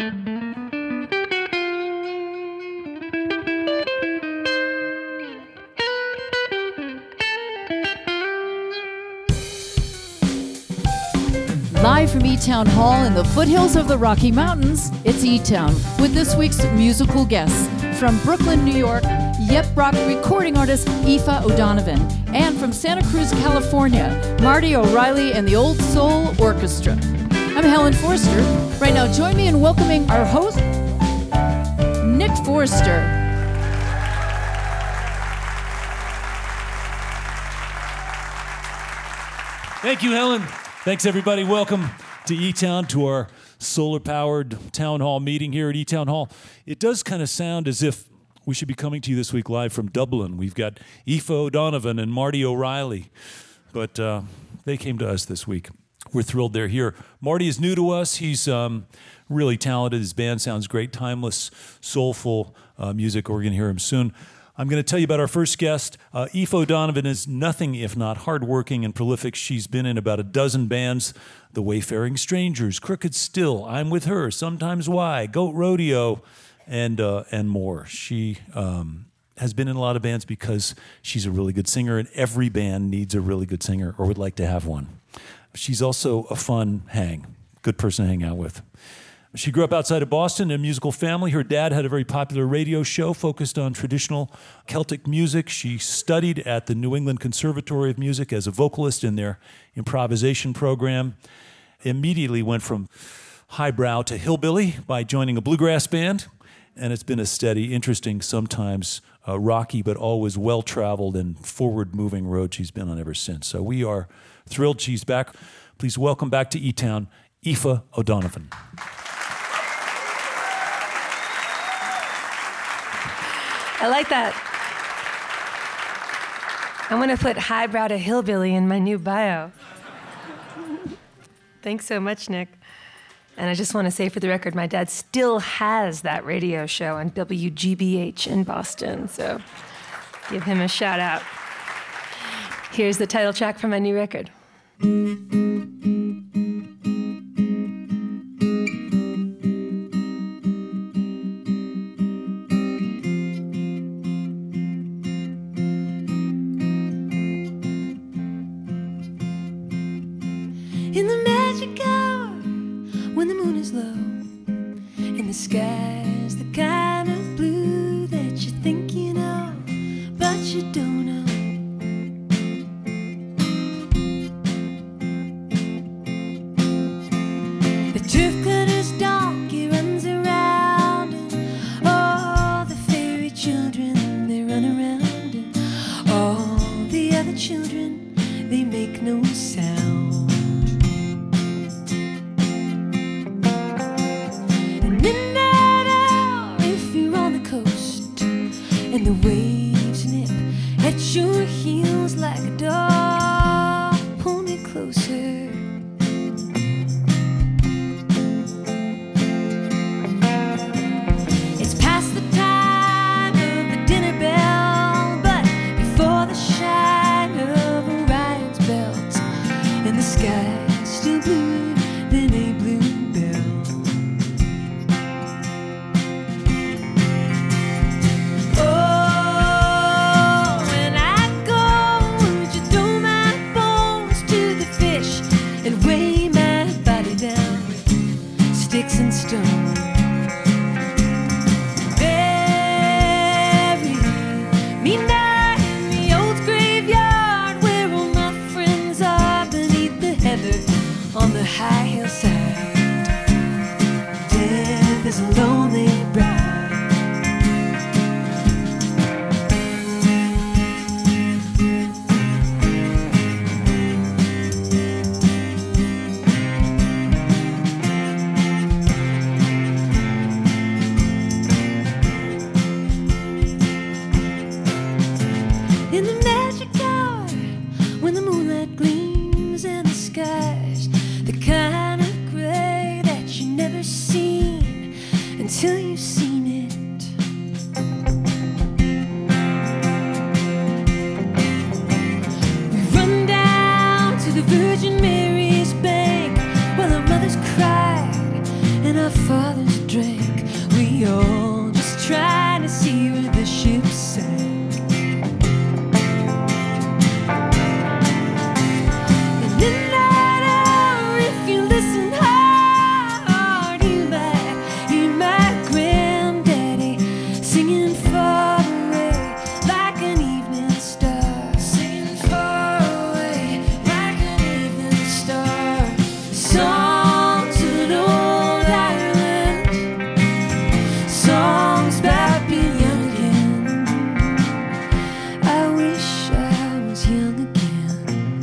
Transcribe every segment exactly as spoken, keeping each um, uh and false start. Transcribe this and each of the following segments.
Live from E-Town Hall in the foothills of the Rocky Mountains, it's E-Town with this week's musical guests. From Brooklyn, New York, Yep Rock recording artist Aoife O'Donovan. And from Santa Cruz, California, Marty O'Reilly and the Old Soul Orchestra. I'm Helen Forster. Right now, join me in welcoming our host, Nick Forster. Thank you, Helen. Thanks, everybody. Welcome to E-Town, to our solar-powered town hall meeting here at E-Town Hall. It does kind of sound as if we should be coming to you this week live from Dublin. We've got Aoife O'Donovan and Marty O'Reilly, but uh, they came to us this week. We're thrilled they're here. Marty is new to us. He's um, really talented. His band sounds great, timeless, soulful uh, music. We're going to hear him soon. I'm going to tell you about our first guest. Uh, Aoife O'Donovan is nothing if not hardworking and prolific. She's been in about a dozen bands: The Wayfaring Strangers, Crooked Still, I'm With Her, Sometimes Why, Goat Rodeo, and uh, and more. She um, has been in a lot of bands because she's a really good singer, and every band needs a really good singer or would like to have one. She's also a fun hang, good person to hang out with. She grew up outside of Boston in a musical family. Her dad had a very popular radio show focused on traditional Celtic music. She studied at the New England Conservatory of Music as a vocalist in their improvisation program. Immediately went from highbrow to hillbilly by joining a bluegrass band. And it's been a steady, interesting, sometimes uh, rocky, but always well-traveled and forward-moving road she's been on ever since. So we are thrilled she's back. Please welcome back to E-Town, Aoife O'Donovan. I like that. I'm going to put highbrow to hillbilly in my new bio. Thanks so much, Nick. And I just want to say for the record, my dad still has that radio show on W G B H in Boston, so give him a shout out. Here's the title track from my new record. In the magic hour, when the moon is low, and the sky's the kind of blue that you think you know, but you don't know. The turf cutter's donkey runs around, and all the fairy children, they run around, and all the other children, they make no sound. And the waves nip at your heels like a dog. Pull me closer. It's past the time of the dinner bell, but before the shine of Orion's belt, and the sky's still bluer than a blue bell. Sticks and stone, bury me now in the old graveyard where all my friends are beneath the heather on the high hillside. Death is a lonely bride. In the magic hour, when the moonlight gleams and the sky's the kind of gray that you never seen until you've seen it. We run down to the Virgin Mary's bank while our mothers cried and our fathers drank. drank. We all just tried to see where the ship sank. And in that hour, if you listen hard, you might hear my granddaddy singing far away like an evening star. Singing far away like an evening star. Songs of an old island, songs about being young again. I wish I was young again.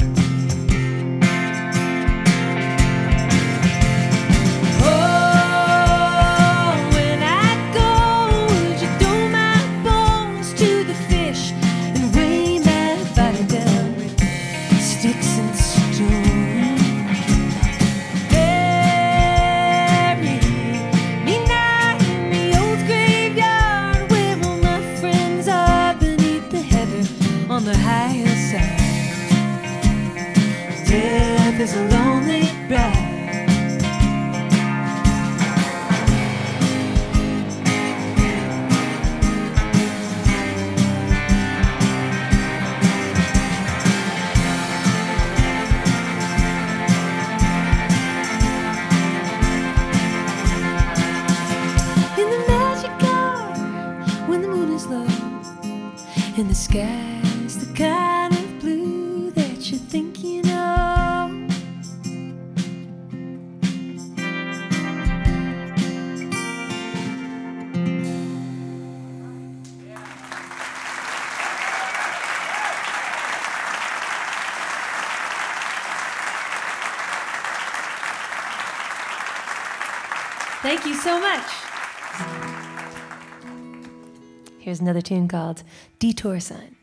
Oh, when I go, would you throw my bones to the fish and weigh my body down with sticks and stones? Bury me now in the old graveyard where all my friends are beneath the heather on the higher side. Death is a lonely bride. In the magic hour when the moon is low and the sky's the kind of blue that you think you know. Thank you so much. Here's another tune called Detour Sign.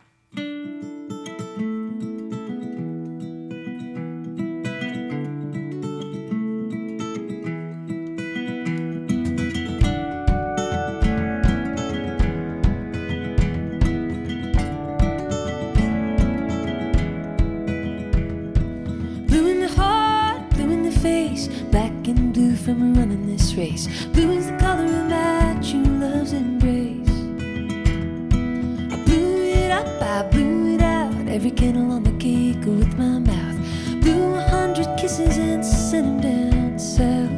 Blue in the heart, blue in the face, black and blue from running this race. Blue is the color of my true love's embrace. I blew it up, I blew it out, every candle on the cake with my mouth. Blew a hundred kisses and sent them down south.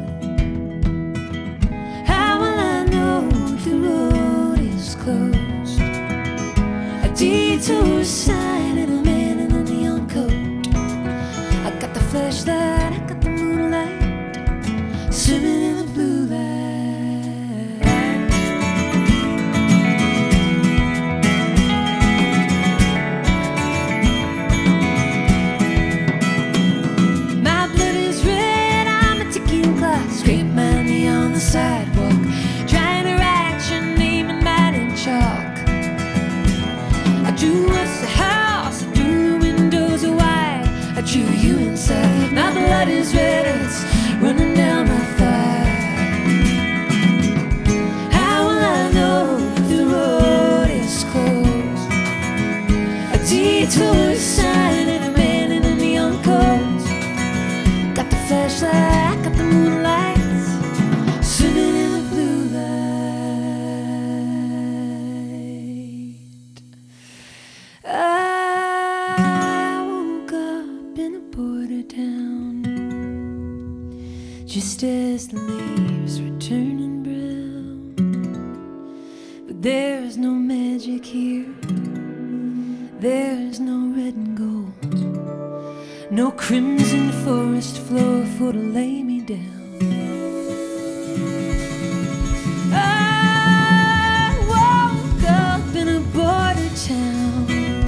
How will I know if the road is closed? A detour sign and a man in a neon coat. I got the flashlight, I got the moonlight, swimming in the blue light. My blood is red, I'm a ticking clock. Scrape my knee on the sidewalk, trying to write your name in mine in chalk. I drew us a house, I drew windows wide, I drew you inside. My blood is red, it's running down my thigh. How will I know if the road is closed? A detour sign and a man in a neon coat. Got the flashlight, got the moonlight, swimming in the blue light. I woke up in a border town just as the leaves were turning brown. But there's no magic here, there's no red and gold, no crimson forest floor for to lay me down. I woke up in a border town,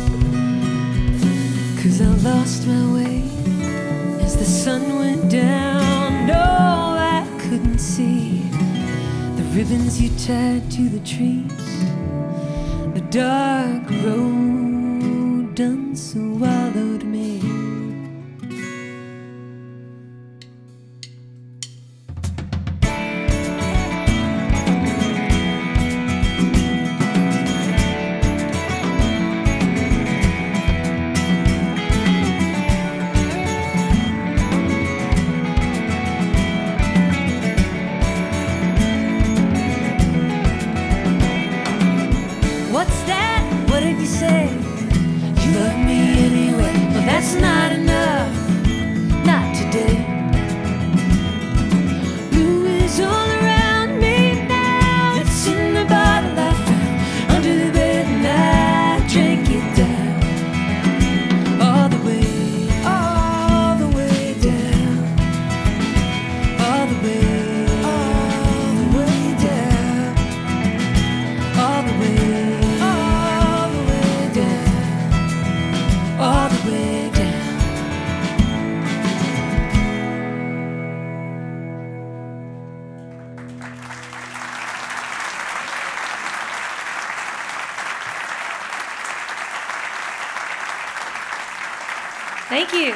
'cause I lost my way as the sun went down. No, I couldn't see the ribbons you tied to the trees, the dark road done swallowed me. Thank you.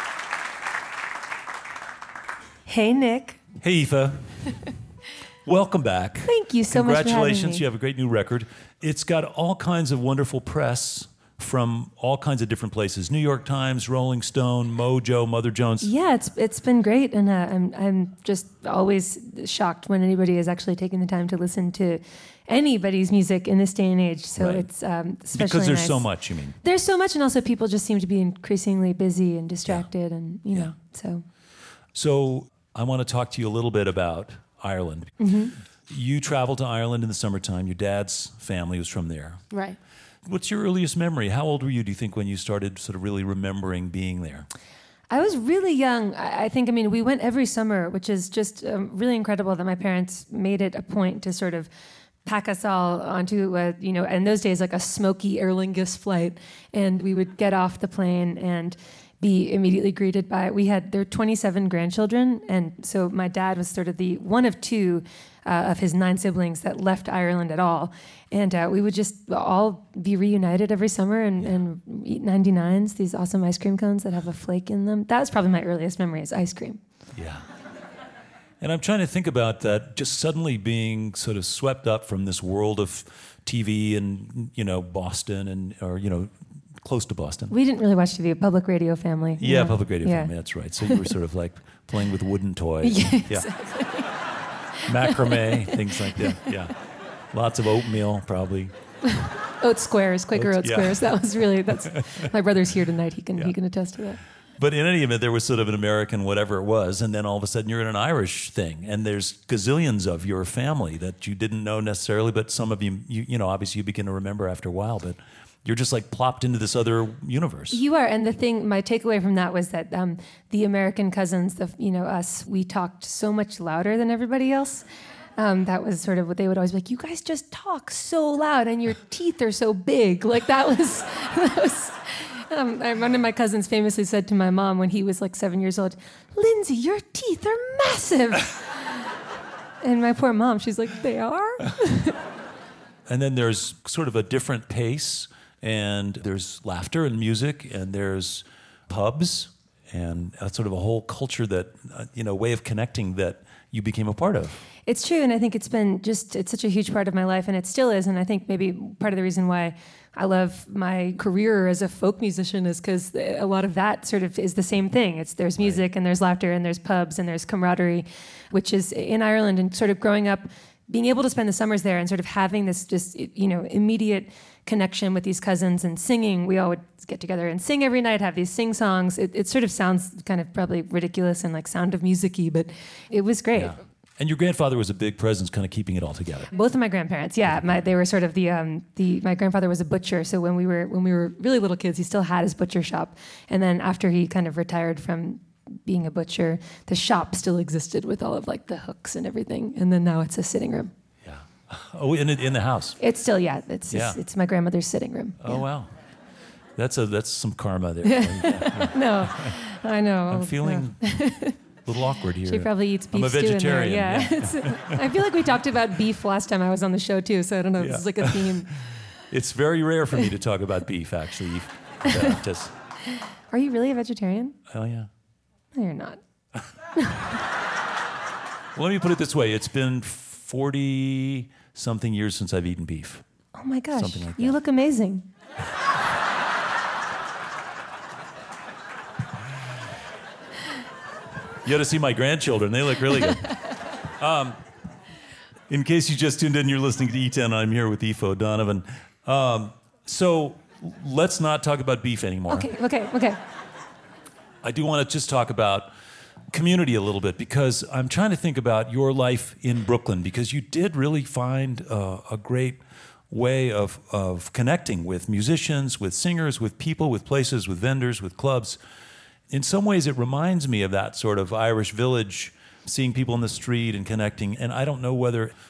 Hey, Nick. Hey, Aoife. Welcome back. Thank you so much for having Congratulations, me. you have a great new record. It's got all kinds of wonderful press from all kinds of different places. New York Times, Rolling Stone, Mojo, Mother Jones. Yeah, it's it's been great, and uh, I'm I'm just always shocked when anybody is actually taking the time to listen to anybody's music in this day and age. So Right. it's um, especially Because there's nice. so much, you mean? There's so much, and also people just seem to be increasingly busy and distracted, and you Yeah. know, so So I want to talk to you a little bit about Ireland. Mm-hmm. You traveled to Ireland in the summertime. Your dad's family was from there. right. What's your earliest memory? How old were you, do you think, when you started sort of really remembering being there? I was really young. I I think, I mean, we went every summer, which is just um, really incredible that my parents made it a point to sort of pack us all onto, a, you know, in those days, like a smoky Aer Lingus flight. And we would get off the plane and be immediately greeted by, we had, there were twenty-seven grandchildren. And so my dad was sort of the one of two uh, of his nine siblings that left Ireland at all. And uh, we would just all be reunited every summer and, and eat ninety-nines, these awesome ice cream cones that have a flake in them. That was probably my earliest memory, is ice cream. Yeah. And I'm trying to think about that, just suddenly being sort of swept up from this world of T V and, you know, Boston and, or, you know, close to Boston. We didn't really watch T V, a public radio family. you Yeah, know. public radio Yeah. family, that's right. So you were sort of like playing with wooden toys. Yeah, Macrame, things like that. Yeah. Lots of oatmeal, probably. Oat squares, Quaker Oats, oat yeah. squares. That was really, that's, my brother's here tonight. He can, Yeah. he can attest to that. But in any event, there was sort of an American whatever it was, and then all of a sudden you're in an Irish thing, and there's gazillions of your family that you didn't know necessarily, but some of you, you, you know, obviously you begin to remember after a while, but you're just like plopped into this other universe. You are, and the thing, my takeaway from that was that um, the American cousins, the you know us, we talked so much louder than everybody else. Um, that was sort of what they would always be like. You guys just talk so loud, and your teeth are so big. Like that was, that was. Um, I- one of my cousins famously said to my mom when he was like seven years old, "Lindsay, your teeth are massive." And my poor mom, she's like, "They are." And then there's sort of a different pace, and there's laughter and music, and there's pubs, and that's sort of a whole culture that, uh, you know, way of connecting that you became a part of. It's true, and I think it's been just, it's such a huge part of my life, and it still is, and I think maybe part of the reason why I love my career as a folk musician is because a lot of that sort of is the same thing. It's there's music, and there's laughter, and there's pubs, and there's camaraderie, which is in Ireland, and sort of growing up, being able to spend the summers there and sort of having this just, you know, immediate connection with these cousins and singing. We all would get together and sing every night, have these sing songs. It, it sort of sounds kind of probably ridiculous and like Sound of Music-y, but it was great. Yeah. And your grandfather was a big presence, kind of keeping it all together. Both of my grandparents, yeah, my, they were sort of the um, the. My grandfather was a butcher, so when we were when we were really little kids, he still had his butcher shop, and then after he kind of retired from being a butcher, the shop still existed with all of like the hooks and everything, and then now it's a sitting room. Yeah. Oh, in in the house. It's still yeah, it's Yeah. It's, it's my grandmother's sitting room. Oh yeah. wow. That's a that's some karma there. Yeah. No, I know. I'm feeling a little awkward here. She probably eats beef I'm a stew in there. vegetarian. Yeah. It's- I feel like we talked about beef last time I was on the show too, so I don't know. Yeah. It's like a theme. It's very rare for me to talk about beef, actually. Uh, just, Are you really a vegetarian? oh yeah. No, you're not. Well, let me put it this way: it's been forty something years since I've eaten beef. Oh my gosh, Something like you that. look amazing. You got to see my grandchildren; they look really good. Um, in case you just tuned in, you're listening to E ten. I'm here with Aoife O'Donovan. Um, so let's not talk about beef anymore. Okay, okay, okay. I do want to just talk about community a little bit because I'm trying to think about your life in Brooklyn because you did really find uh, a great way of, of connecting with musicians, with singers, with people, with places, with vendors, with clubs. In some ways, it reminds me of that sort of Irish village, seeing people in the street and connecting. And I don't know whether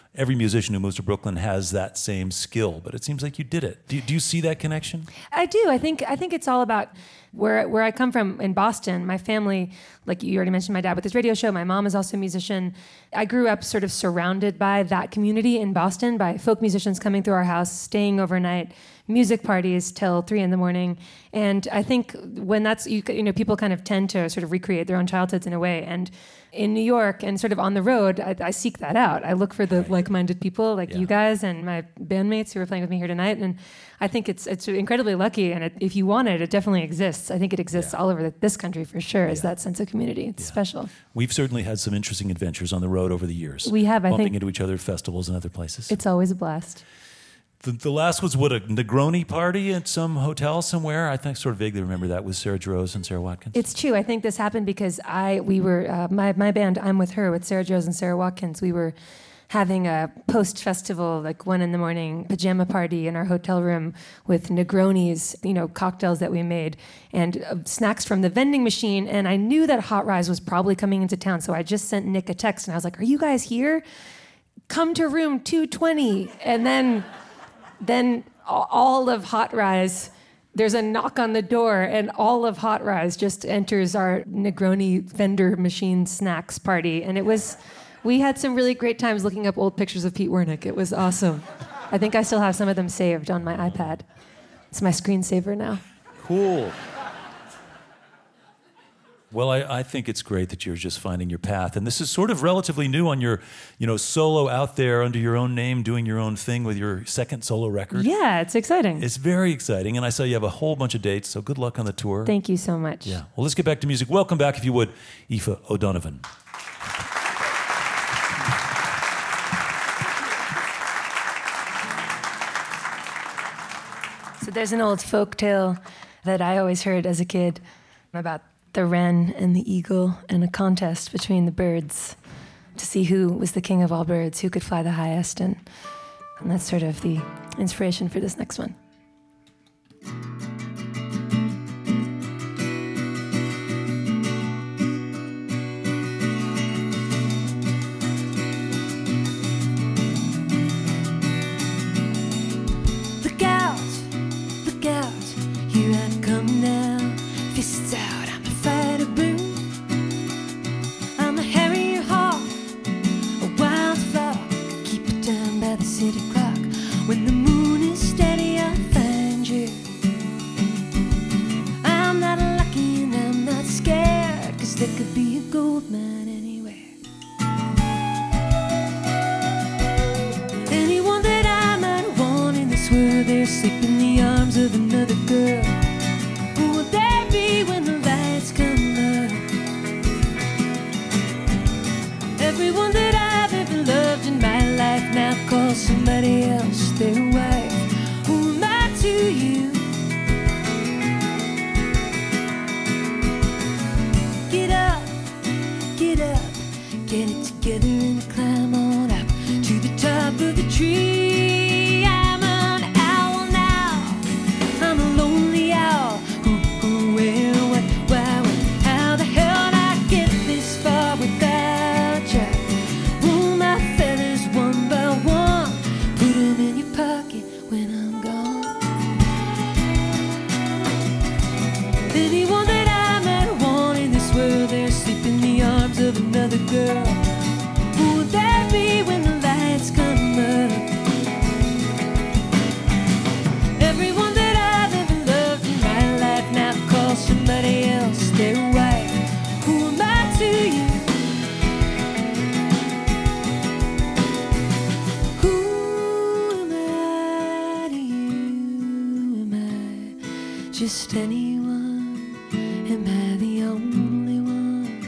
every musician who moves to Brooklyn has that same skill, but it seems like you did it. Do, do you see that connection? I do. I think I think it's all about where where I come from in Boston. My family, like you already mentioned, my dad with his radio show. My mom is also a musician. I grew up sort of surrounded by that community in Boston, by folk musicians coming through our house, staying overnight, music parties till three in the morning. And I think when that's, you, you know, people kind of tend to sort of recreate their own childhoods in a way. And in New York and sort of on the road, I, I seek that out. I look for the right. like-minded people like yeah. you guys and my bandmates who are playing with me here tonight. And I think it's it's incredibly lucky. And it, if you want it, it definitely exists. I think it exists yeah. all over the, this country for sure, yeah. is that sense of community. It's yeah. special. We've certainly had some interesting adventures on the road over the years. We have, I bumping think. into each other at festivals and other places. It's always a blast. The, the last was, what, a Negroni party at some hotel somewhere? I think sort of vaguely remember that with Sarah Jarosz and Sarah Watkins. It's true. I think this happened because I we were, uh, my, my band, I'm With Her, with Sarah Jarosz and Sarah Watkins, we were having a post-festival, like one in the morning pajama party in our hotel room with Negronis, you know, cocktails that we made, and uh, snacks from the vending machine. And I knew that Hot Rise was probably coming into town, so I just sent Nick a text, and I was like, are you guys here? Come to room two twenty. And then... Then all of Hot Rise, there's a knock on the door, and all of Hot Rise just enters our Negroni vendor machine snacks party. And it was, we had some really great times looking up old pictures of Pete Wernick. It was awesome. I think I still have some of them saved on my iPad. It's my screensaver now. Cool. Well, I, I think it's great that you're just finding your path. And this is sort of relatively new on your, you know, solo out there under your own name, doing your own thing with your second solo record. Yeah, it's exciting. It's very exciting. And I saw you have a whole bunch of dates, so good luck on the tour. Thank you so much. Yeah. Well, let's get back to music. Welcome back, if you would, Aoife O'Donovan. So there's an old folk tale that I always heard as a kid about the wren and the eagle and a contest between the birds to see who was the king of all birds, who could fly the highest. And, and that's sort of the inspiration for this next one. Look out, look out, here I come now, fists out. Fight a boom. I'm a harrier hawk, a wild flock. Keep it down by the city clock. When the moon is steady, I'll find you. I'm not lucky and I'm not scared, 'cause there could be a gold mine anywhere. Anyone that I might want in this world, they're asleep in the arms of another girl. Who will they be when the lights come up? Everyone that I've ever loved in my life now calls somebody else their wife. Who am I to you? Get up, get up, get it together and climb on up to the top of the tree. I'm an owl now, I'm a lonely owl. Who, who, where, what, why, when, how the hell did I get this far without you? Roll my feathers one by one, put them in your pocket when I'm gone. Anyone that I might want in this world, they're asleep in the arms of another girl. Who would that be when the lights come up? Everyone that I've ever loved in my life now calls somebody else their wife. Who am I to you? Who am I to you? Am I just anyone? Am I the only one?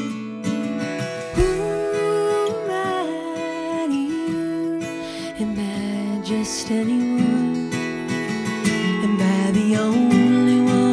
Who am I to you? Am I just anyone? Am I the only one?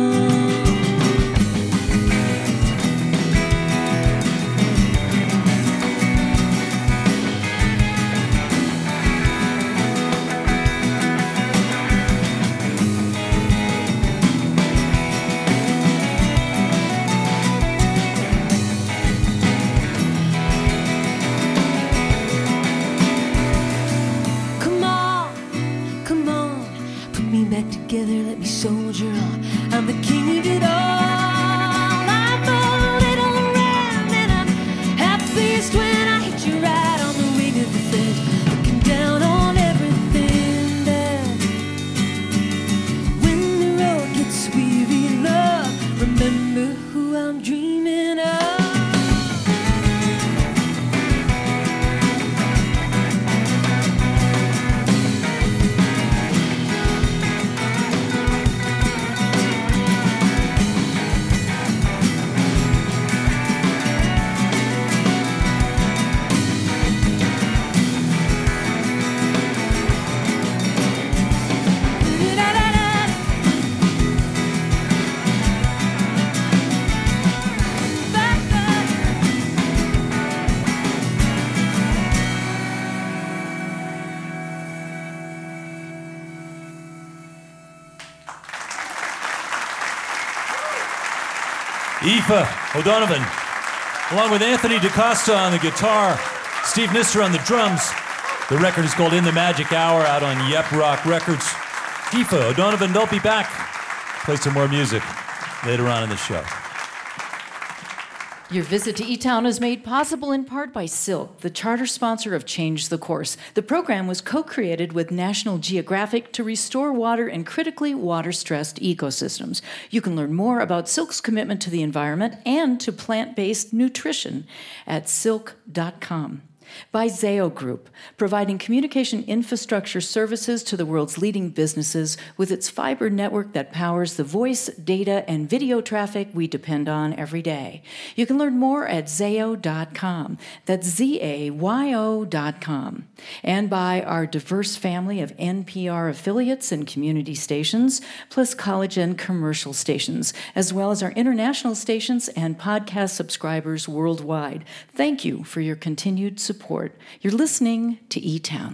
Aoife O'Donovan, along with Anthony DaCosta on the guitar, Steve Nister on the drums. The record is called In the Magic Hour, out on Yep Rock Records. Aoife O'Donovan, they'll be back. Play some more music later on in the show. Your visit to E-Town is made possible in part by Silk, the charter sponsor of Change the Course. The program was co-created with National Geographic to restore water in critically water-stressed ecosystems. You can learn more about Silk's commitment to the environment and to plant-based nutrition at silk dot com. By Zayo Group, providing communication infrastructure services to the world's leading businesses with its fiber network that powers the voice, data, and video traffic we depend on every day. You can learn more at zayo dot com. That's Z A Y O dot com. And by our diverse family of N P R affiliates and community stations, plus college and commercial stations, as well as our international stations and podcast subscribers worldwide. Thank you for your continued support. You're listening to E-Town.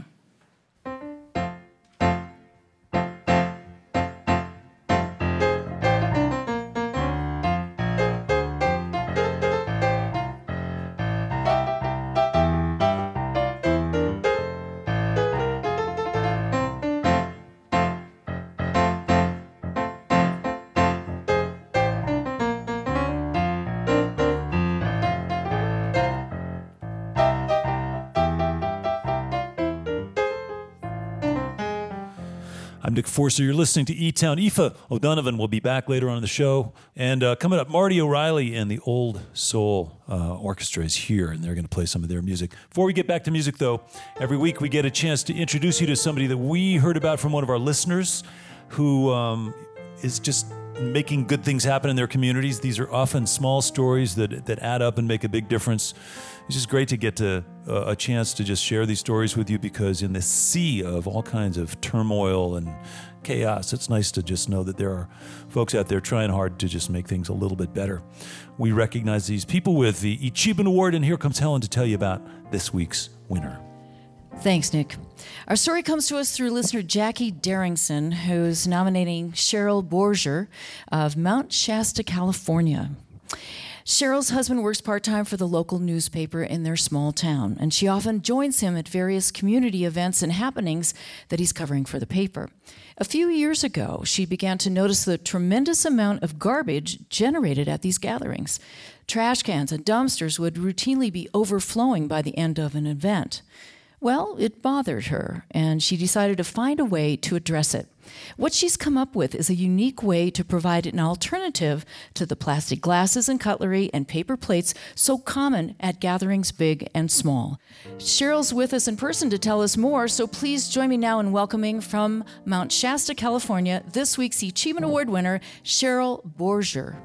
I'm Nick Forster. You're listening to E-Town. Aoife O'Donovan will be back later on in the show. And uh, coming up, Marty O'Reilly and the Old Soul uh, Orchestra is here, and they're going to play some of their music. Before we get back to music, though, every week we get a chance to introduce you to somebody that we heard about from one of our listeners who um, is just making good things happen in their communities. These are often small stories that, that add up and make a big difference. It's just great to get to uh, a chance to just share these stories with you, because in this sea of all kinds of turmoil and chaos, it's nice to just know that there are folks out there trying hard to just make things a little bit better. We recognize these people with the Achievement Award, and here comes Helen to tell you about this week's winner. Thanks, Nick. Our story comes to us through listener Jackie Darrington, who's nominating Cheryl Borger of Mount Shasta, California. Cheryl's husband works part-time for the local newspaper in their small town, and she often joins him at various community events and happenings that he's covering for the paper. A few years ago, she began to notice the tremendous amount of garbage generated at these gatherings. Trash cans and dumpsters would routinely be overflowing by the end of an event. Well, it bothered her, and she decided to find a way to address it. What she's come up with is a unique way to provide an alternative to the plastic glasses and cutlery and paper plates so common at gatherings big and small. Cheryl's with us in person to tell us more, so please join me now in welcoming from Mount Shasta, California, this week's Achievement Award winner, Cheryl Borger.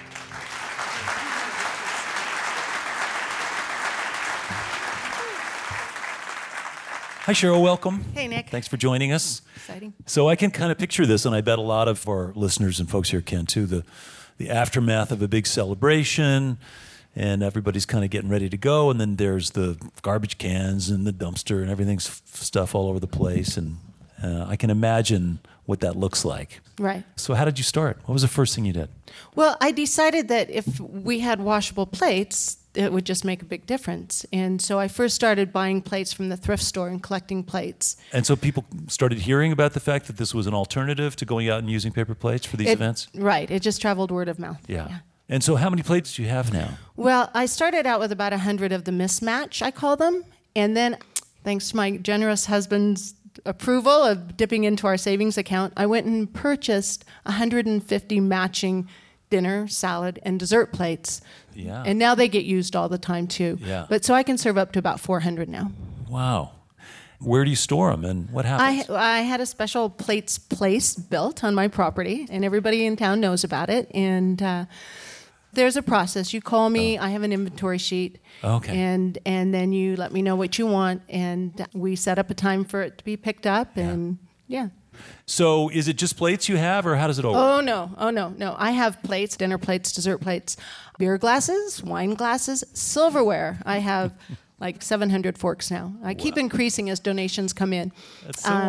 Hi, Cheryl. Welcome. Hey, Nick. Thanks for joining us. Exciting. So I can kind of picture this, and I bet a lot of our listeners and folks here can too, the, the aftermath of a big celebration, and everybody's kind of getting ready to go, and then there's the garbage cans and the dumpster and everything's f- stuff all over the place, and uh, I can imagine what that looks like. Right. So how did you start? What was the first thing you did? Well, I decided that if we had washable plates, it would just make a big difference. And so I first started buying plates from the thrift store and collecting plates. And so people started hearing about the fact that this was an alternative to going out and using paper plates for these It- events? Right. It just traveled word of mouth. Yeah. And so how many plates do you have now? Well, I started out with about one hundred of the mismatch, I call them. And then, thanks to my generous husband's approval of dipping into our savings account, I went and purchased one hundred fifty matching dinner, salad, and dessert plates. Yeah. And now they get used all the time, too. Yeah. But so I can serve up to about four hundred now. Wow. Where do you store them, and what I, happens? I had a special plates place built on my property, and everybody in town knows about it. And uh, there's a process. You call me. Oh. I have an inventory sheet. Okay. And and then you let me know what you want, and we set up a time for it to be picked up. And yeah. So is it just plates you have, or how does it all work? Oh no, oh no, no. I have plates, dinner plates, dessert plates, beer glasses, wine glasses, silverware. I have like seven hundred forks now. I keep Wow. increasing as donations come in. That's so Um, wild.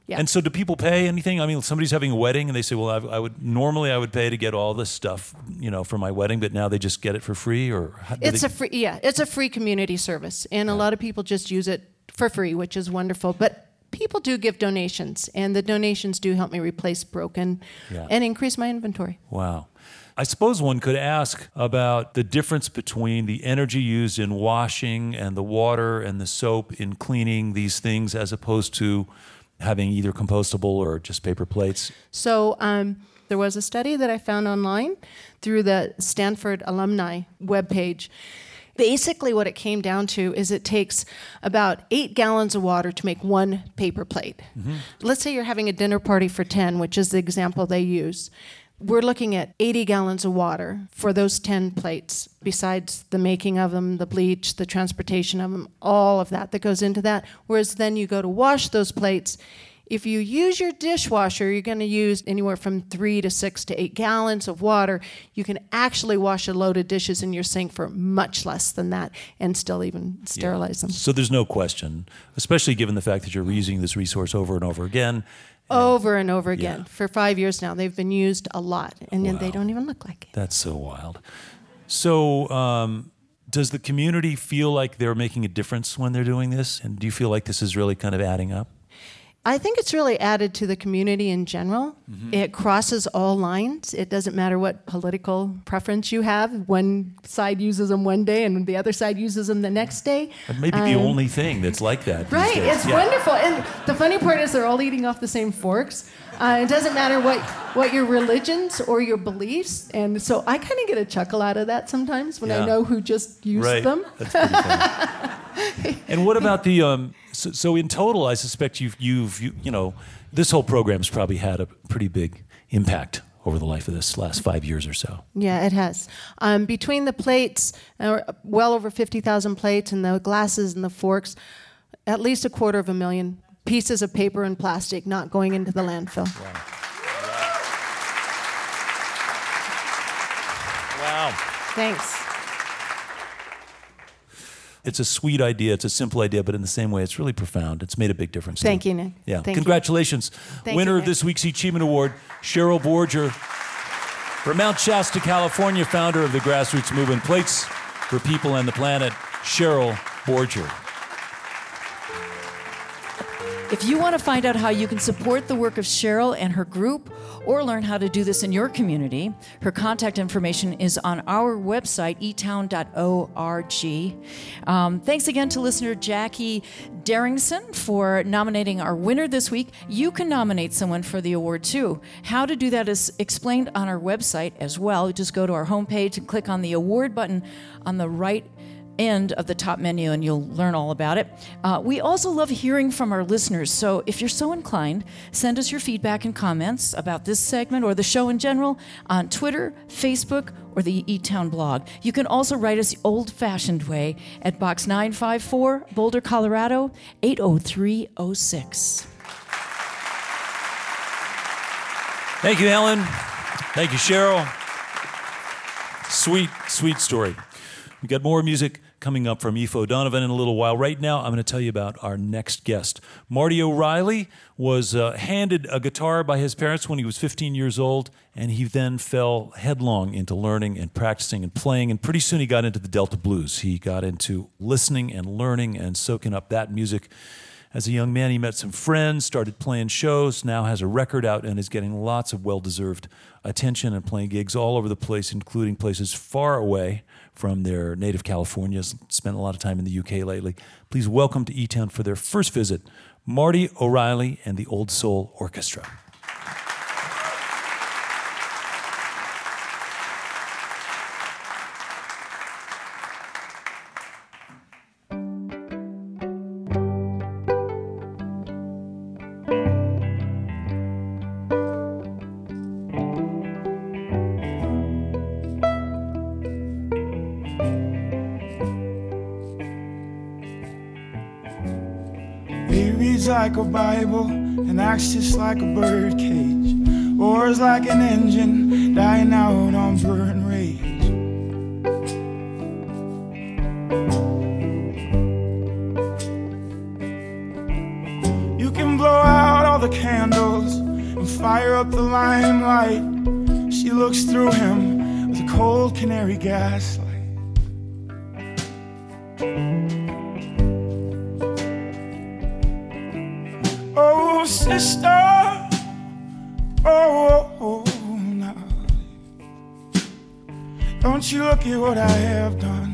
Yeah. And so do people pay anything? I mean, somebody's having a wedding and they say, well, I, I would normally I would pay to get all this stuff, you know, for my wedding, but now they just get it for free, or how, do It's they... a free, yeah, it's a free community service, and a lot of people just use it for free, which is wonderful. But people do give donations, and the donations do help me replace broken Yeah. and increase my inventory. Wow. I suppose one could ask about the difference between the energy used in washing and the water and the soap in cleaning these things as opposed to having either compostable or just paper plates. So um, there was a study that I found online through the Stanford alumni webpage. Basically, what it came down to is it takes about eight gallons of water to make one paper plate. Mm-hmm. Let's say you're having a dinner party for ten, which is the example they use. We're looking at eighty gallons of water for those ten plates, besides the making of them, the bleach, the transportation of them, all of that that goes into that. Whereas then you go to wash those plates. If you use your dishwasher, you're going to use anywhere from three to six to eight gallons of water. You can actually wash a load of dishes in your sink for much less than that and still even sterilize Yeah. them. So there's no question, especially given the fact that you're reusing this resource over and over again. And over and over again. Yeah. For five years now, they've been used a lot, and Wow. they don't even look like it. That's so wild. So um, does the community feel like they're making a difference when they're doing this? And do you feel like this is really kind of adding up? I think it's really added to the community in general. Mm-hmm. It crosses all lines. It doesn't matter what political preference you have. One side uses them one day and the other side uses them the next day. That may be um, the only thing that's like that these Right, days. it's Yeah. wonderful. And the funny part is they're all eating off the same forks. Uh, it doesn't matter what, what your religions or your beliefs. And so I kind of get a chuckle out of that sometimes when Yeah. I know who just used Right. them. That's pretty funny. And what about the, um, so, so in total, I suspect you've, you've you, you know, this whole program's probably had a pretty big impact over the life of this last five years or so. Yeah, it has. Um, between the plates, uh, well over fifty thousand plates, and the glasses and the forks, at least a quarter of a million pieces of paper and plastic not going into the landfill. Wow. Wow. Thanks. It's a sweet idea. It's a simple idea, but in the same way, it's really profound. It's made a big difference. Thank too. you, Nick. Yeah. Thank you. Congratulations. Thank Winner you, of Nick. this week's Achievement Award, Cheryl Borger. From Mount Shasta, California, founder of the grassroots movement Plates for People and the Planet, Cheryl Borger. If you want to find out how you can support the work of Cheryl and her group, or learn how to do this in your community, her contact information is on our website, e town dot org. Um, thanks again to listener Jackie Darrington for nominating our winner this week. You can nominate someone for the award too. How to do that is explained on our website as well. Just go to our homepage and click on the award button on the right end of the top menu, and you'll learn all about it. Uh, we also love hearing from our listeners, so if you're so inclined, send us your feedback and comments about this segment or the show in general on Twitter, Facebook, or the E-Town blog. You can also write us the old-fashioned way at Box nine five four, Boulder, Colorado, eight oh three oh six. Thank you, Helen. Thank you, Cheryl. Sweet, sweet story. We got more music coming up from Aoife O'Donovan in a little while. Right now, I'm going to tell you about our next guest. Marty O'Reilly was uh, handed a guitar by his parents when he was fifteen years old, and he then fell headlong into learning and practicing and playing, and pretty soon he got into the Delta Blues. He got into listening and learning and soaking up that music. As a young man, he met some friends, started playing shows, now has a record out, and is getting lots of well-deserved attention and playing gigs all over the place, including places far away from their native California. Spent a lot of time in the U K lately. Please welcome to E-Town for their first visit, Marty O'Reilly and the Old Soul Orchestra. He reads like a Bible and acts just like a birdcage. Roars like an engine dying out on burnt rage. You can blow out all all the candles and fire up the limelight. She looks through him with a cold canary gaslight. Oh, sister, oh, oh, oh, now. Don't you look at what I have done.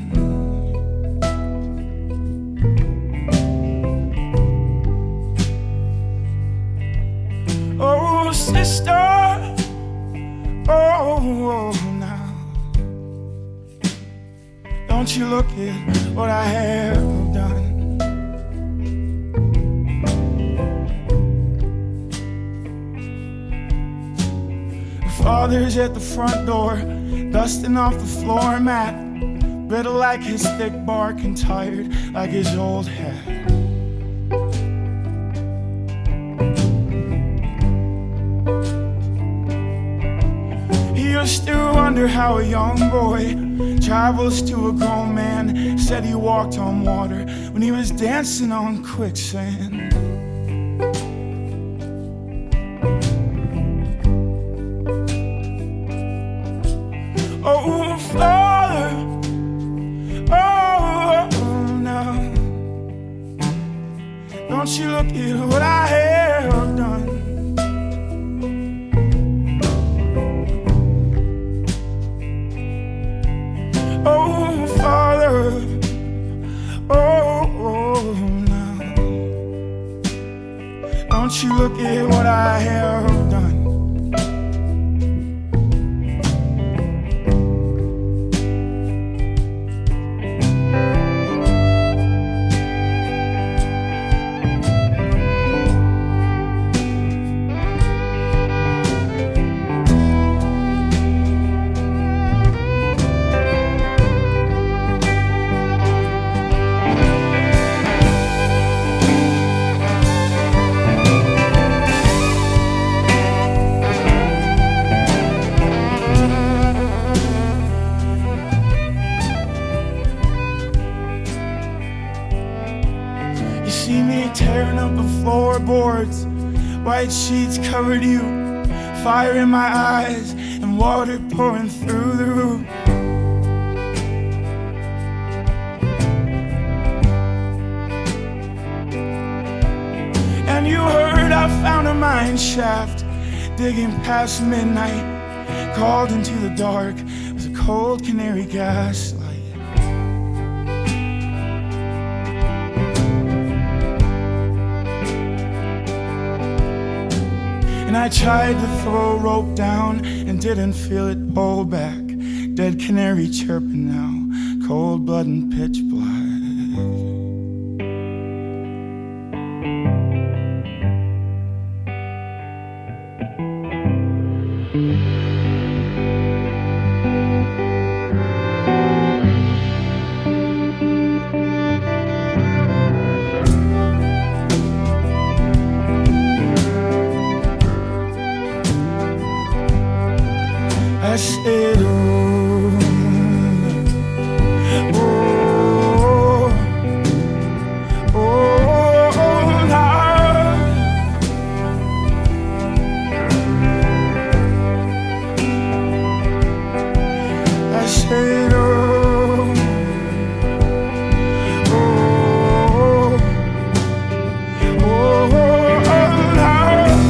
Oh, sister, oh, oh, now. Don't you look at what I have done. Father's at the front door, dusting off the floor mat, bitter like his thick bark and tired like his old hat. He used to wonder how a young boy travels to a grown man. Said he walked on water when he was dancing on quicksand. Oh, Father, oh, now. Don't you look at what I have done. Oh, Father, oh, oh, now. Don't you look at what I have done. Floorboards, white sheets covered you, fire in my eyes and water pouring through the roof. And you heard I found a mine shaft, digging past midnight, crawled into the dark with a cold canary gaslight. And I tried to throw a rope down and didn't feel it pull back. Dead canary chirping now, cold blood and pitch black. I said, oh, oh, oh, oh, now. I said, oh, oh, oh, oh, now.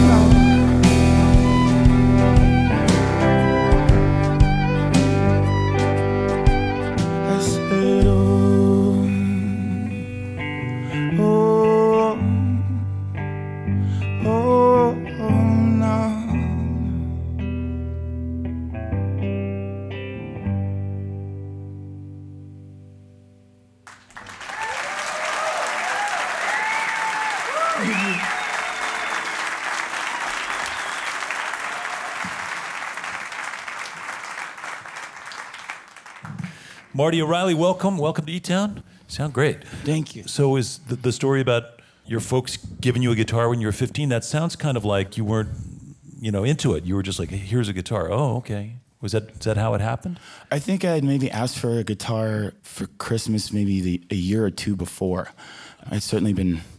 Marty O'Reilly, welcome. Welcome to E-Town. Sound great. Thank you. So is the, the story about your folks giving you a guitar when you were fifteen, that sounds kind of like you weren't, you know, into it. You were just like, hey, here's a guitar. Oh, okay. Was that, is that how it happened? I think I had maybe asked for a guitar for Christmas maybe the, a year or two before. I'd certainly been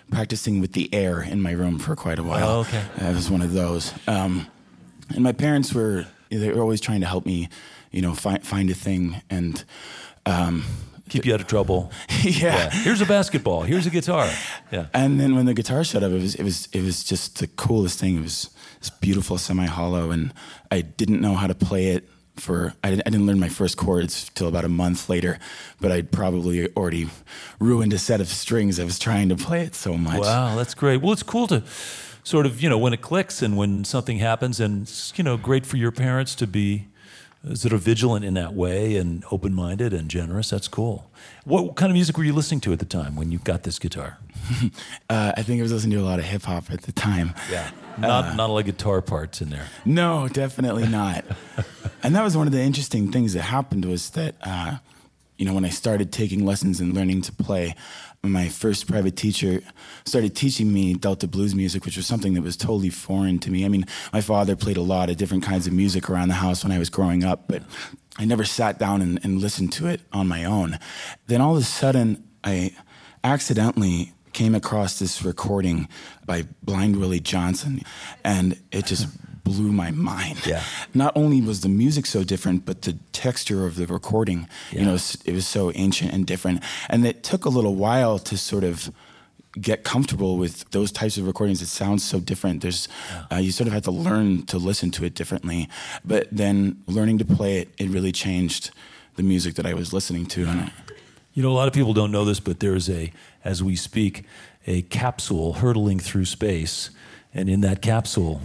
practicing with the air in my room for quite a while. Oh, okay. I was one of those. Um, and my parents were, they were always trying to help me, you know, find, find a thing and... Um, Keep you out of trouble. yeah. yeah. Here's a basketball. Here's a guitar. Yeah. And then when the guitar showed up, it was it was it was just the coolest thing. It was this beautiful semi-hollow, and I didn't know how to play it for. I didn't, I didn't learn my first chords till about a month later, but I'd probably already ruined a set of strings. I was trying to play it so much. Wow, that's great. Well, it's cool to sort of, you know, when it clicks and when something happens, and it's, you know, great for your parents to be sort of vigilant in that way and open-minded and generous. That's cool. What kind of music were you listening to at the time when you got this guitar? uh, I think I was listening to a lot of hip-hop at the time. Yeah. Not, uh, not a lot of guitar parts in there. No, definitely not. And that was one of the interesting things that happened was that, uh, you know, when I started taking lessons and learning to play, my first private teacher started teaching me Delta blues music, which was something that was totally foreign to me. I mean, my father played a lot of different kinds of music around the house when I was growing up, but I never sat down and, and listened to it on my own. Then all of a sudden, I accidentally came across this recording by Blind Willie Johnson, and it just blew my mind. Yeah. Not only was the music so different, but the texture of the recording, yeah. you know, it was so ancient and different. And it took a little while to sort of get comfortable with those types of recordings. It sounds so different. There's, yeah. uh, you sort of had to learn to listen to it differently. But then learning to play it, it really changed the music that I was listening to. And I, you know, a lot of people don't know this, but there's a, as we speak, a capsule hurtling through space. And in that capsule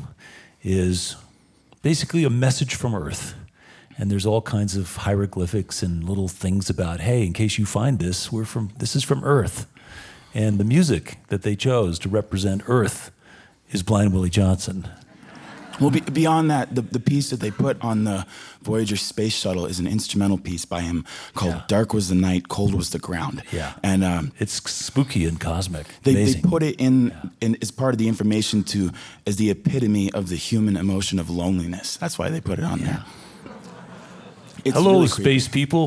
is basically a message from Earth. And there's all kinds of hieroglyphics and little things about, hey, in case you find this, we're from, this is from Earth. And the music that they chose to represent Earth is Blind Willie Johnson. Well, be, beyond that, the, the piece that they put on the Voyager space shuttle is an instrumental piece by him called yeah. Dark Was the Night, Cold Was the Ground. Yeah. And um, it's spooky and cosmic. They, Amazing. They put it in, yeah. in as part of the information to, as the epitome of the human emotion of loneliness. That's why they put it on yeah. there. It's Hello, really space people.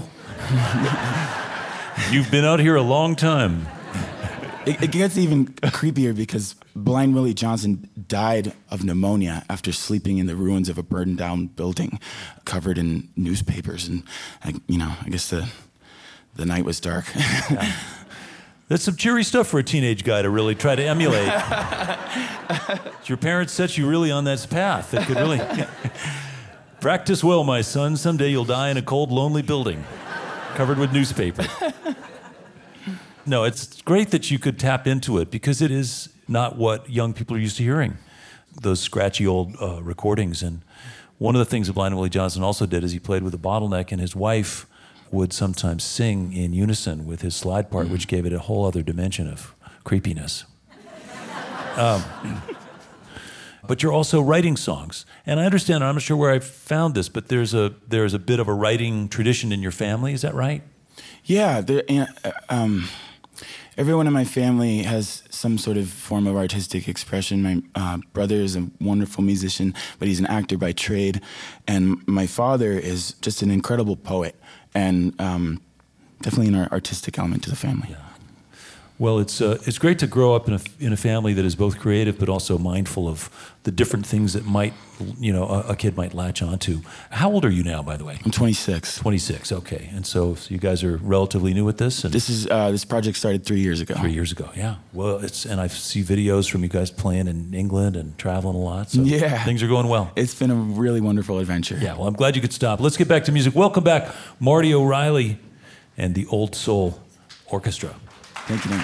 You've been out here a long time. It, it gets even creepier because Blind Willie Johnson died of pneumonia after sleeping in the ruins of a burned down building covered in newspapers. And, I, you know, I guess the, the night was dark. Yeah. That's some cheery stuff for a teenage guy to really try to emulate. Your parents set you really on this path that could really... Practice well, my son. Someday you'll die in a cold, lonely building covered with newspaper. No, it's great that you could tap into it because it is not what young people are used to hearing, those scratchy old uh, recordings. And one of the things that Blind Willie Johnson also did is he played with a bottleneck, and his wife would sometimes sing in unison with his slide part, mm-hmm. which gave it a whole other dimension of creepiness. um, but you're also writing songs. And I understand, I'm not sure where I found this, but there's a there's a bit of a writing tradition in your family, is that right? Yeah, there, uh, um, everyone in my family has some sort of form of artistic expression. My uh, brother is a wonderful musician, but he's an actor by trade. And my father is just an incredible poet and um, definitely an artistic element to the family. Yeah. Well, it's uh, it's great to grow up in a in a family that is both creative but also mindful of the different things that might, you know, a, a kid might latch onto. How old are you now, by the way? I'm twenty-six. twenty-six, okay. And so, so you guys are relatively new at this? And this is uh, this project started three years ago. Three years ago, yeah. Well, it's and I see videos from you guys playing in England and traveling a lot. So yeah, things are going well. It's been a really wonderful adventure. Yeah. Well, I'm glad you could stop. Let's get back to music. Welcome back, Marty O'Reilly and the Old Soul Orchestra. Thank you, man.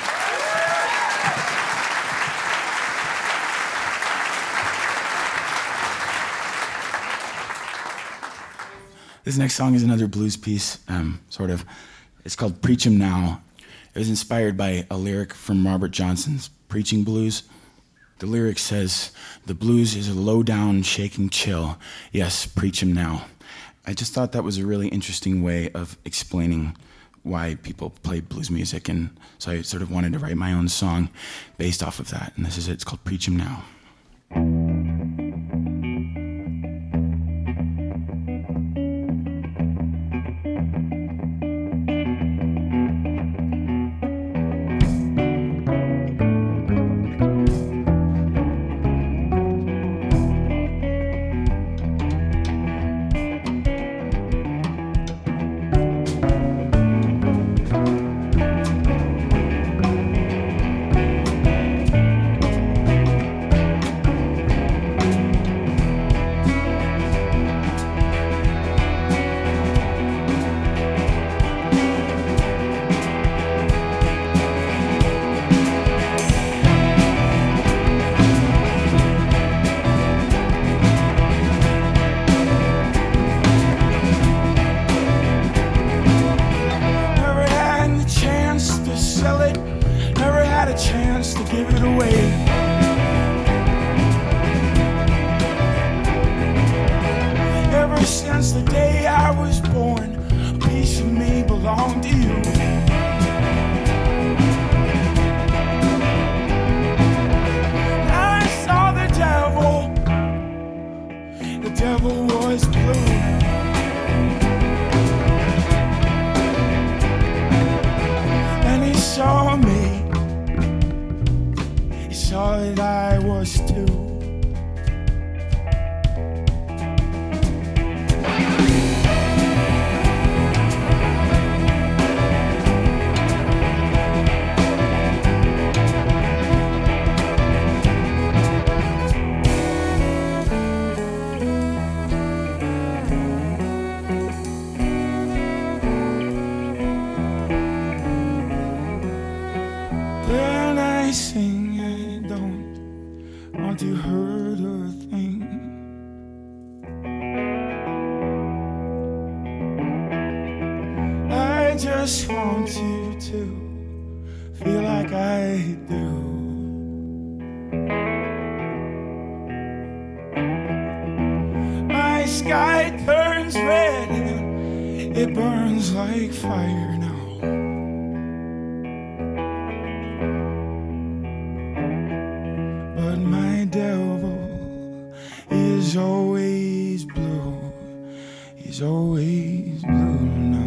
This next song is another blues piece, um, sort of. It's called Preach 'Em Now. It was inspired by a lyric from Robert Johnson's Preaching Blues. The lyric says, "The blues is a low-down, shaking chill. Yes, preach 'em now." I just thought that was a really interesting way of explaining why people play blues music, and so I sort of wanted to write my own song based off of that, and this is it. It's called Preach 'Em Now. chance to give it away. Ever since the day I was born, a piece of me belonged to you. I saw the devil, the devil was blue. And he saw me, he saw that I was too. When I sing, I don't want to hurt a thing. I just want you to feel like I do. My sky turns red and it burns like fire now. But my devil is always blue. He's always blue now.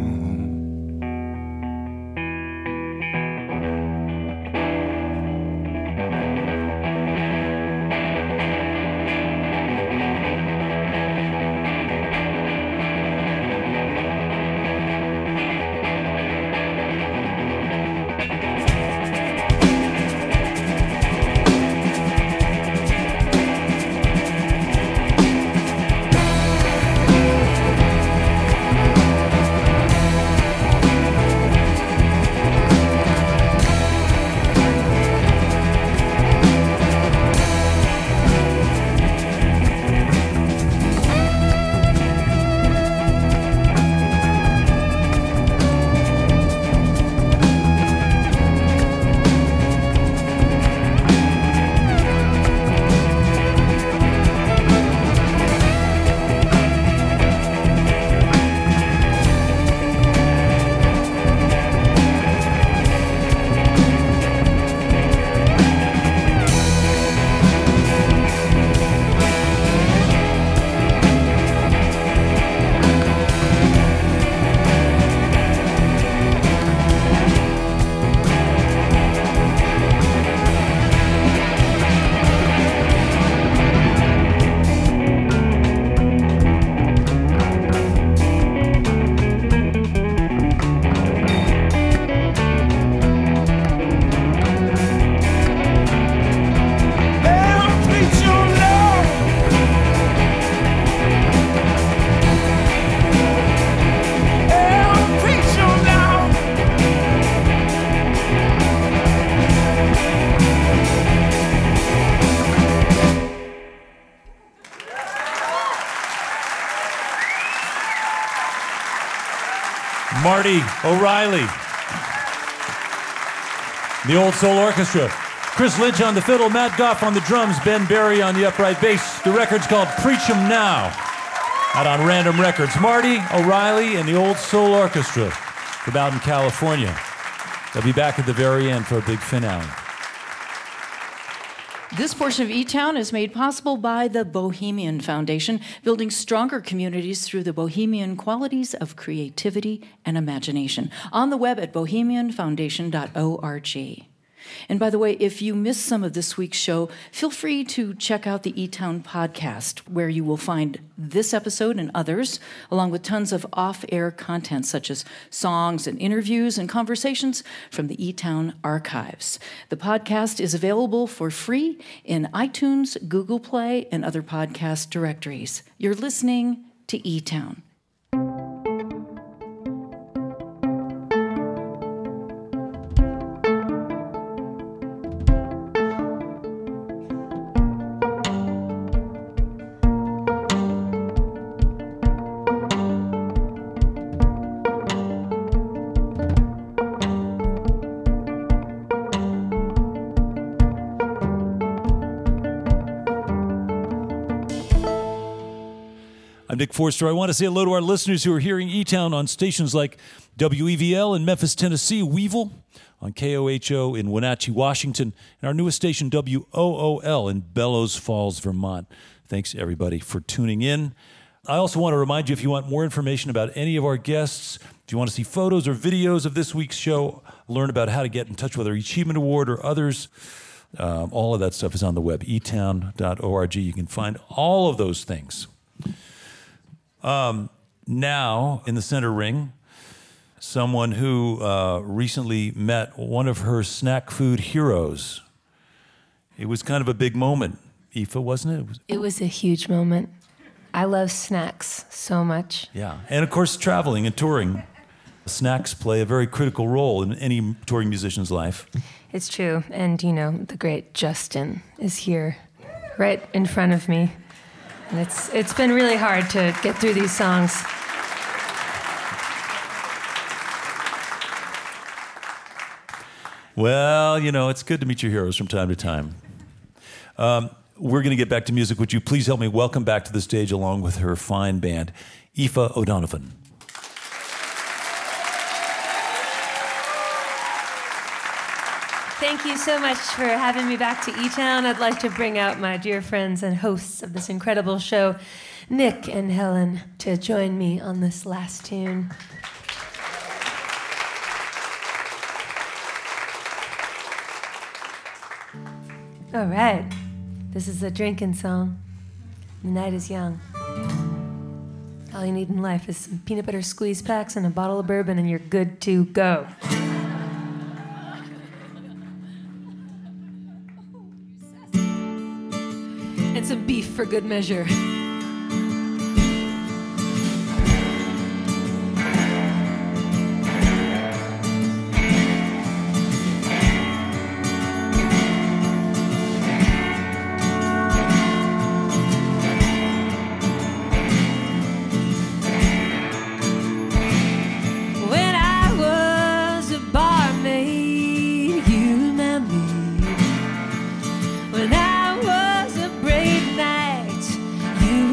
Marty O'Reilly. The Old Soul Orchestra. Chris Lynch on the fiddle, Matt Goff on the drums, Ben Berry on the upright bass. The record's called Preach 'Em Now, out on Random Records. Marty O'Reilly and the Old Soul Orchestra from out in California. They'll be back at the very end for a big finale. This portion of E-Town is made possible by the Bohemian Foundation, building stronger communities through the Bohemian qualities of creativity and imagination. On the web at bohemian foundation dot org. And by the way, if you missed some of this week's show, feel free to check out the E-Town podcast, where you will find this episode and others, along with tons of off-air content such as songs and interviews and conversations from the E-Town archives. The podcast is available for free in iTunes, Google Play, and other podcast directories. You're listening to E-Town. I'm Nick Forster. I want to say hello to our listeners who are hearing E-Town on stations like W E V L in Memphis, Tennessee, Weevil, on K O H O in Wenatchee, Washington, and our newest station, W O O L, in Bellows Falls, Vermont. Thanks, everybody, for tuning in. I also want to remind you, if you want more information about any of our guests, if you want to see photos or videos of this week's show, learn about how to get in touch with our Achievement Award or others, um, all of that stuff is on the web, e town dot org. You can find all of those things. Um, now, in the center ring, someone who uh, recently met one of her snack food heroes. It was kind of a big moment, Aoife, wasn't it? It was, It was a huge moment. I love snacks so much. yeah. And of course, traveling and touring. Snacks play a very critical role in any touring musician's life. It's true. And, you know, the great Justin is here right in front of me. And it's it's been really hard to get through these songs. Well, you know, it's good to meet your heroes from time to time. Um, we're going to get back to music. Would you please help me welcome back to the stage, along with her fine band, Aoife O'Donovan. Thank you so much for having me back to E-Town. I'd like to bring out my dear friends and hosts of this incredible show, Nick and Helen, to join me on this last tune. All right. This is a drinking song. The night is young. All you need in life is some peanut butter squeeze packs and a bottle of bourbon, and you're good to go. And some beef for good measure. You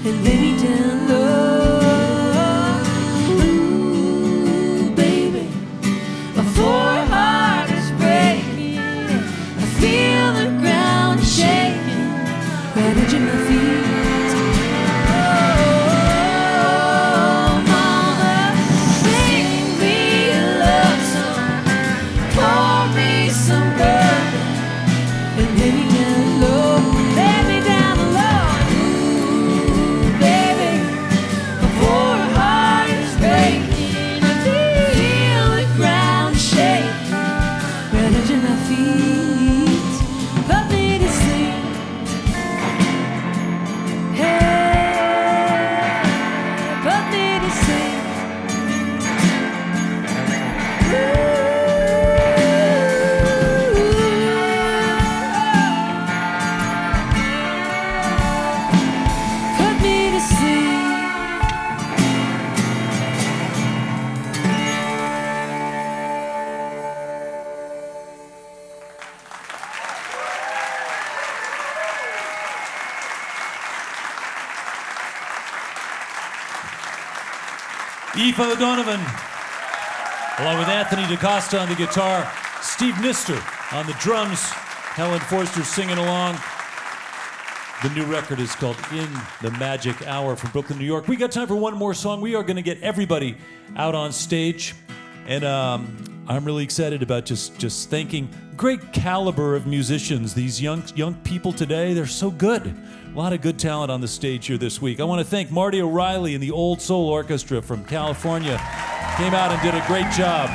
and lay me down low. Ooh, baby, before a heart is breaking, I feel the ground shaking right under my feet. Aoife O'Donovan, along with Anthony DaCosta on the guitar, Steve Nister on the drums, Helen Forster singing along. The new record is called In the Magic Hour from Brooklyn, New York. We got time for one more song. We are going to get everybody out on stage. And um, I'm really excited about just, just thanking great caliber of musicians. These young, young people today, they're so good. A lot of good talent on the stage here this week. I want to thank Marty O'Reilly and the Old Soul Orchestra from California. Came out and did a great job.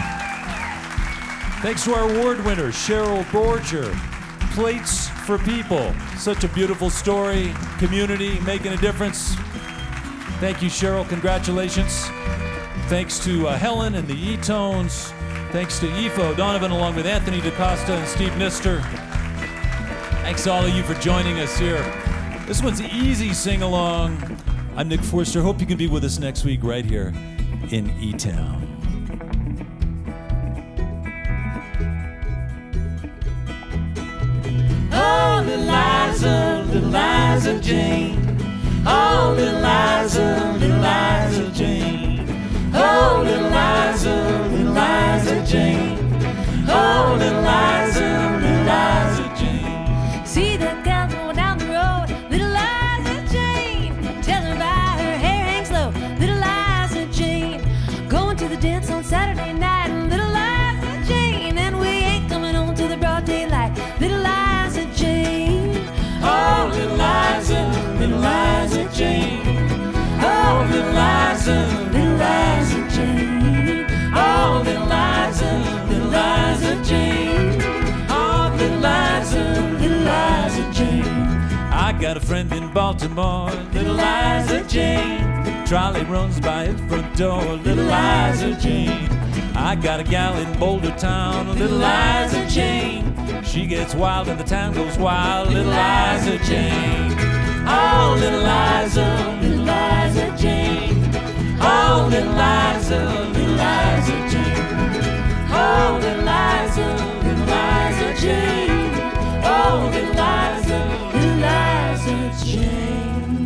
Thanks to our award winner, Cheryl Borger. Plates for People. Such a beautiful story. Community making a difference. Thank you, Cheryl. Congratulations. Thanks to uh, Helen and the E-Tones. Thanks to Aoife O'Donovan along with Anthony DaCosta and Steve Nister. Thanks to all of you for joining us here. This one's an easy sing-along. I'm Nick Forster. Hope you can be with us next week right here in E-Town. Oh, little Liza, little Liza Jane. Oh, little Liza, little Liza Jane. Oh, little Liza, little Liza Jane. Oh, little Liza, little Liza Jane. See that gal going down the road, little Liza Jane. Tell her by her hair hangs low, little Liza Jane. Going to the dance on Saturday night, little Liza Jane. And we ain't coming home till the broad daylight, little Liza Jane. Oh, little Liza, little Liza Jane. Oh, little Liza, little Liza Jane. Oh, little Liza, little Liza Jane. Oh, little Liza, little Liza Jane. I got a friend in Baltimore, little Liza Jane. Trolley runs by his front door, little Liza Jane. I got a gal in Boulder Town, little Liza Jane. She gets wild and the town goes wild, little Liza Jane. Oh, little Liza, little Liza Jane. Oh, little Liza, little Liza Jane. Oh, little Liza, little Liza Jane. Oh, little Liza, little Liza Jane.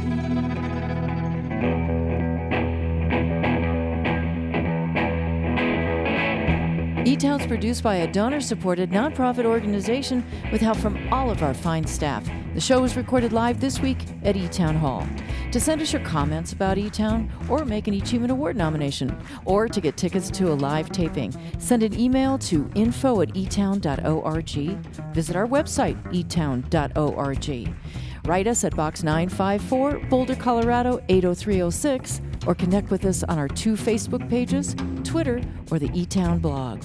E-Town's produced by a donor-supported nonprofit organization with help from all of our fine staff. The show was recorded live this week at E-Town Hall. To send us your comments about E-Town or make an Achievement Award nomination or to get tickets to a live taping, send an email to info at e town dot org. Visit our website, e town dot org. Write us at Box nine five four, Boulder, Colorado eight oh three oh six, or connect with us on our two Facebook pages, Twitter, or the E-Town blog.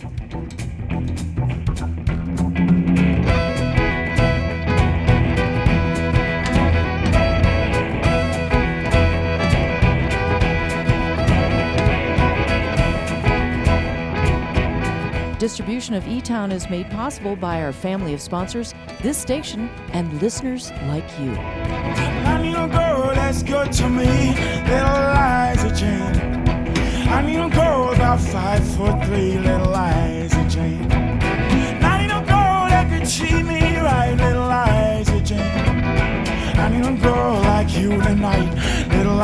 Distribution of E-Town is made possible by our family of sponsors, this station, and listeners like you. I need a girl that's good to me, little Liza Jane. I need a girl about five foot three, little Liza Jane. I need a girl that could treat me right, little Liza Jane. I need a girl like you tonight, little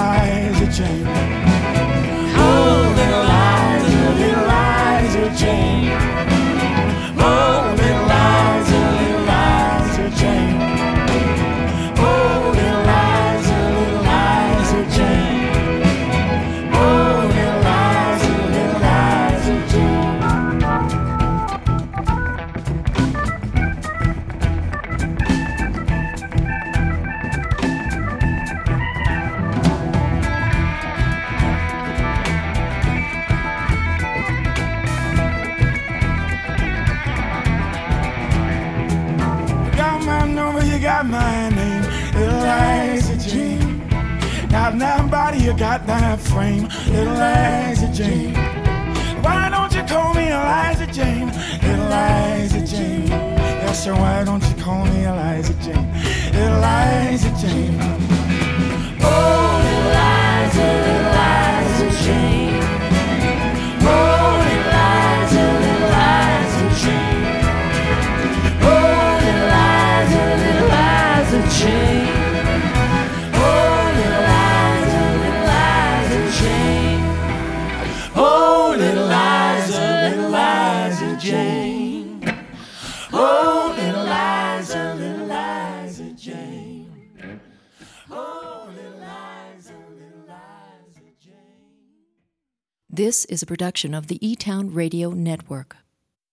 by my name, Eliza Jane. Now, now, body, you got that frame, Eliza Jane. Why don't you call me Eliza Jane, Eliza Jane? Yes, sir, why don't you call me Eliza Jane, Eliza Jane? Oh, Eliza, Eliza Jane. Oh, Eliza, Eliza Jane. Oh, Eliza, Eliza Jane. Oh, Eliza, Eliza Jane. Oh, little Liza, little Liza Jane. Oh, little Liza, little Liza Jane. Oh, little Liza, little Liza Jane. This is a production of the E-Town Radio Network.